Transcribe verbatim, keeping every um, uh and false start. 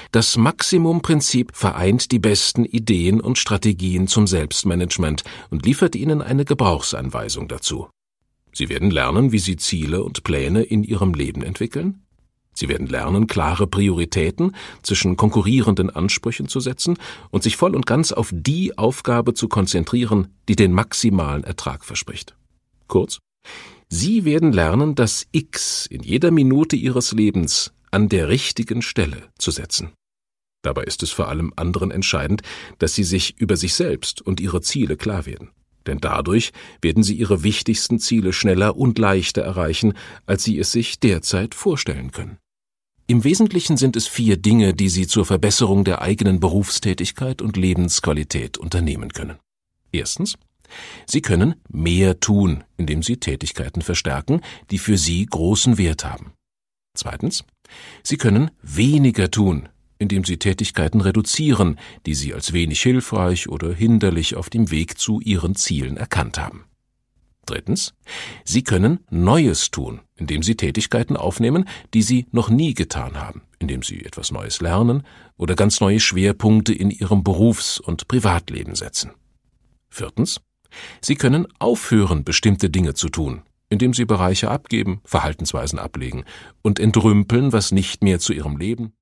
Das Maximumprinzip vereint die besten Ideen und Strategien zum Selbstmanagement und liefert Ihnen eine Gebrauchsanweisung dazu. Sie werden lernen, wie Sie Ziele und Pläne in Ihrem Leben entwickeln. Sie werden lernen, klare Prioritäten zwischen konkurrierenden Ansprüchen zu setzen und sich voll und ganz auf die Aufgabe zu konzentrieren, die den maximalen Ertrag verspricht. Kurz, Sie werden lernen, das X in jeder Minute Ihres Lebens an der richtigen Stelle zu setzen. Dabei ist es vor allem anderen entscheidend, dass Sie sich über sich selbst und Ihre Ziele klar werden. Denn dadurch werden Sie Ihre wichtigsten Ziele schneller und leichter erreichen, als Sie es sich derzeit vorstellen können. Im Wesentlichen sind es vier Dinge, die Sie zur Verbesserung der eigenen Berufstätigkeit und Lebensqualität unternehmen können. Erstens: Sie können mehr tun, indem Sie Tätigkeiten verstärken, die für Sie großen Wert haben. Zweitens: Sie können weniger tun, indem Sie Tätigkeiten reduzieren, die Sie als wenig hilfreich oder hinderlich auf dem Weg zu Ihren Zielen erkannt haben. Drittens: Sie können Neues tun, indem Sie Tätigkeiten aufnehmen, die Sie noch nie getan haben, indem Sie etwas Neues lernen oder ganz neue Schwerpunkte in Ihrem Berufs- und Privatleben setzen. Viertens: Sie können aufhören, bestimmte Dinge zu tun, indem Sie Bereiche abgeben, Verhaltensweisen ablegen und entrümpeln, was nicht mehr zu Ihrem Leben